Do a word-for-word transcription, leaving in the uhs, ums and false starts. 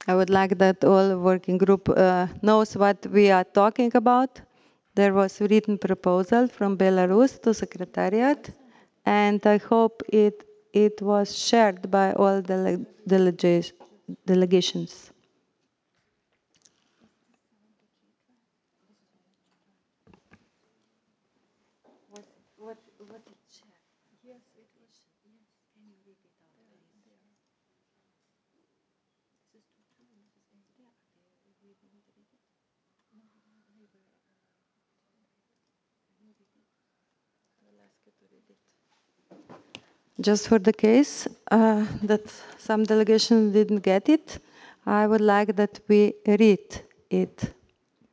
I would like that all working group uh, knows what we are talking about. There was a written proposal from Belarus to Secretariat, and I hope it, it was shared by all dele delega delegations. What, what it shared? Yes, it was. Yes, can you repeat out, please? This is two, two, this is eight. Yeah, okay. We didn't read it. No, we were. You read it. I will ask you to read it. Just for the case uh, that some delegation didn't get it, I would like that we read it